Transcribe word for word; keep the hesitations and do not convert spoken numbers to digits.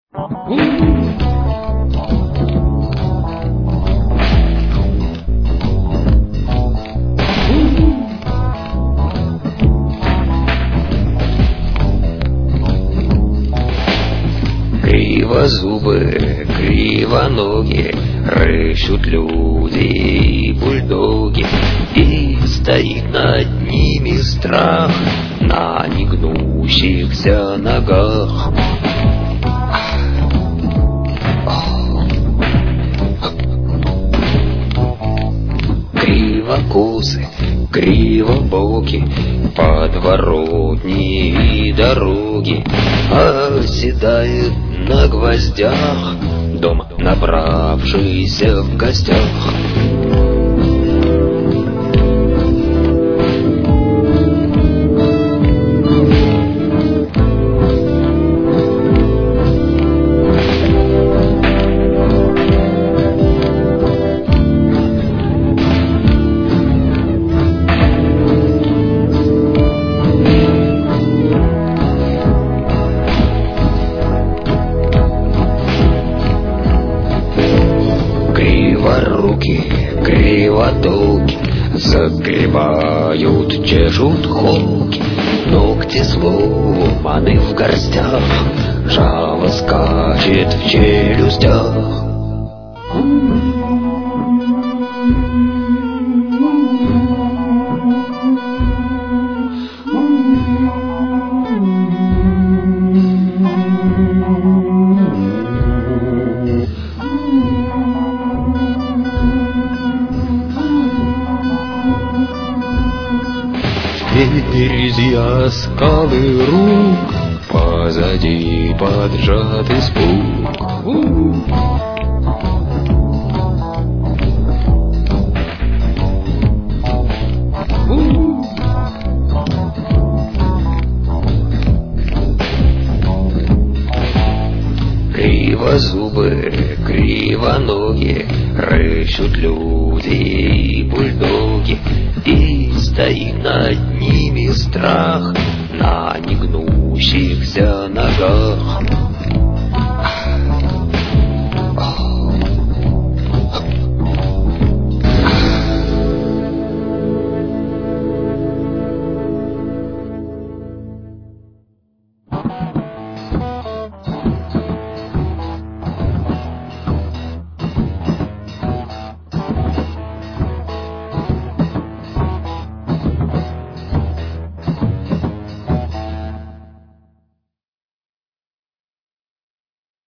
Кривозубы, кривоногие, рыщут люди и бульдоги, и стоит над ними страх на негнущихся ногах. Кривокосы, кривобоки, подворотни и дороги, оседает на гвоздях дом, набравшийся в гостях. Криворуки, криводоки загребают, чешут холки, ногти сломаны в горстях, жало скачет в челюстях. Впереди оскалы рук, позади поджат испуг. Кривозубы, кривоногие, рыщут люди и бульдоги, и стоит над ними страх на негнущихся ногах.